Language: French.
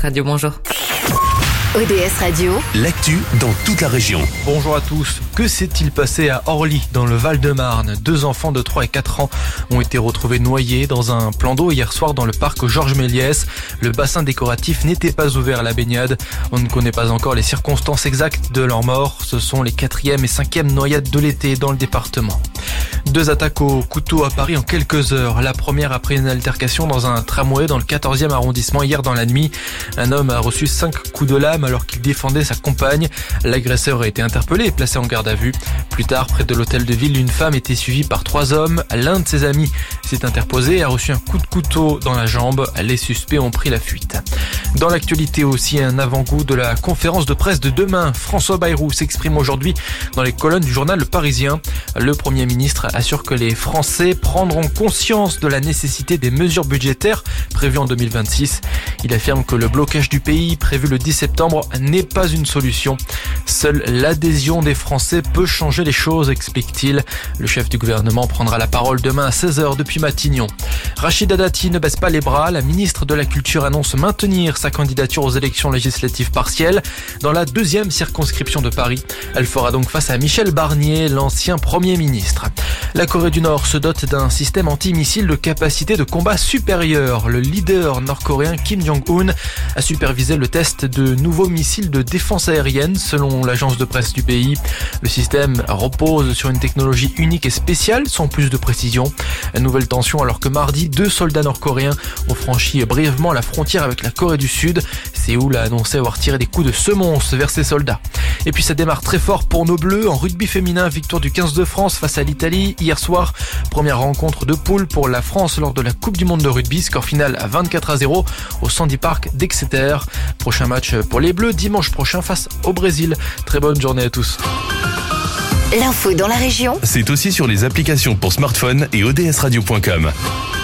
Radio, bonjour. ODS Radio, l'actu dans toute la région. Bonjour à tous. Que s'est-il passé à Orly, dans le Val-de-Marne? 2 enfants de 3 et 4 ans ont été retrouvés noyés dans un plan d'eau hier soir dans le parc Georges Méliès. Le bassin décoratif n'était pas ouvert à la baignade. On ne connaît pas encore les circonstances exactes de leur mort. Ce sont les 4e et 5e noyades de l'été dans le département. 2 attaques au couteau à Paris en quelques heures. La première après une altercation dans un tramway dans le 14e arrondissement hier dans la nuit. Un homme a reçu 5 coups de lame alors qu'il défendait sa compagne. L'agresseur a été interpellé et placé en garde à vue. Plus tard, près de l'hôtel de ville, une femme était suivie par 3 hommes. L'un de ses amis s'est interposé et a reçu un coup de couteau dans la jambe. Les suspects ont pris la fuite. Dans l'actualité aussi, un avant-goût de la conférence de presse de demain. François Bayrou s'exprime aujourd'hui dans les colonnes du journal Le Parisien. Le Premier ministre assure que les Français prendront conscience de la nécessité des mesures budgétaires prévues en 2026. Il affirme que le blocage du pays prévu le 10 septembre n'est pas une solution. Seule l'adhésion des Français peut changer les choses, explique-t-il. Le chef du gouvernement prendra la parole demain à 16h depuis Matignon. Rachida Dati ne baisse pas les bras. La ministre de la Culture annonce maintenir sa candidature aux élections législatives partielles dans la 2e circonscription de Paris. Elle fera donc face à Michel Barnier, l'ancien Premier ministre. La Corée du Nord se dote d'un système antimissile de capacité de combat supérieure. Le leader nord-coréen Kim Jong-un a supervisé le test de nouveaux missiles de défense aérienne selon l'agence de presse du pays. Le système repose sur une technologie unique et spéciale sans plus de précision. Une nouvelle tension alors que mardi, 2 soldats nord-coréens ont franchi brièvement la frontière avec la Corée du Sud. Séoul a annoncé avoir tiré des coups de semonce vers ses soldats. Et puis ça démarre très fort pour nos Bleus. En rugby féminin, victoire du 15 de France face à l'Italie hier soir. Première rencontre de poule pour la France lors de la Coupe du Monde de rugby. Score final à 24-0 au Sandy Park d'Exeter. Prochain match pour les Bleus dimanche prochain face au Brésil. Très bonne journée à tous. l'info dans la région. C'est aussi sur les applications pour smartphone et odsradio.com.